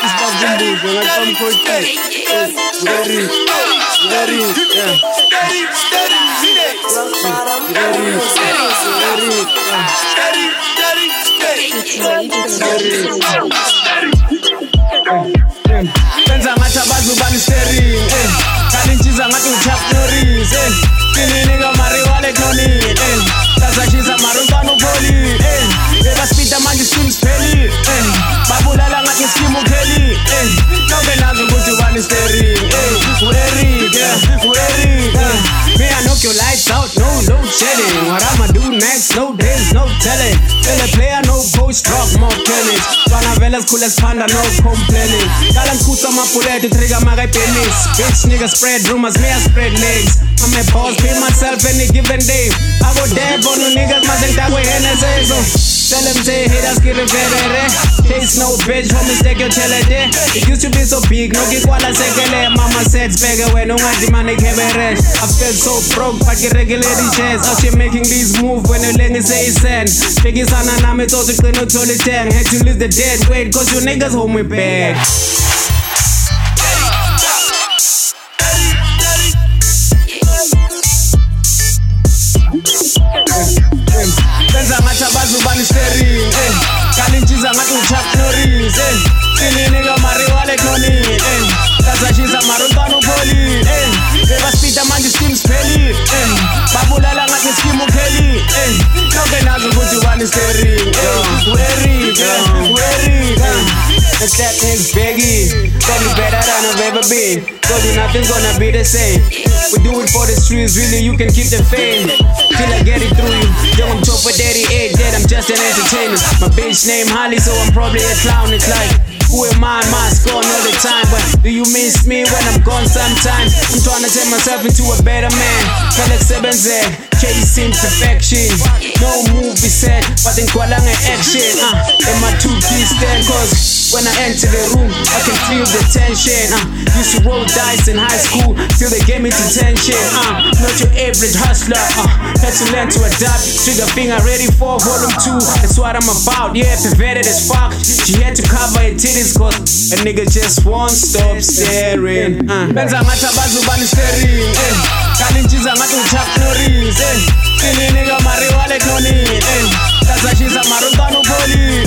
Benza ngathi abazubani steering kanti ntshiza ngathi uTap Norris Kini nigga mari wallet no need Tasashisa maruntwana upoli Bebasipita manje schemes pheli Babulala ngathi scheme ukheli Nonke nazi ukuthi ubani steering U-Eric Me I knock your lights out, no load shedding What I'ma do next, no days, no telling Tell a player no post drop, more tennis Bana velas cool as panda, no complaining Kala mkusa mapulete, trigger maga penis Bitch nigga spread rumors, me I spread legs I'm a boss, be myself any given day I go dead on you niggas, mazentagwe NSA Tell them say haters get reverere Taste no bitch, homies take your telede It used to be so big, no kikwala sekele Mama said spege when ungadi mane kebere I felt so broke, but get regularly shares Out here making these moves when you lengi say send Fiki sana nami tosi qino toli 10 Had to lose the dead weight, cause you niggas hold me back Benza ngathi abazubani steering kanti ntshiza ngathi uTap Norris Kini nigga mari wallet no need Tasashisa maruntwana upoli Bebasipita manje schemes pheli Babulala ngathi scheme ukheli Nonke nazi ukuthi ubani steering U-Eric And that nigga's Biggie Told me better than I've ever been Told you nothing's gonna be the same We do it for the streets, really you can keep the fame Till I get it through you Yo, I'm top of 38, dead, I'm just an entertainer My bitch name Holly, so I'm probably a clown It's like, who am I? Mask on all the time But do you miss me when I'm gone sometimes? I'm trying to turn myself into a better man Felix 7Z, chasing perfection No movie set, but in kwalang action And my 2 keys stand cause when I enter the room, I can feel the tension Used to roll dice in high school till they gave me detention Not your average hustler Had to learn to adapt Trigger finger ready for volume 2 That's what I'm about, yeah, perverted as fuck She had to cover her titties cause a nigga just won't stop staring Benza ngathi abazubani steering kanti ntshiza ngathi uTap Norris Kini nigga mari wallet no need Tasashisa maruntwana upoli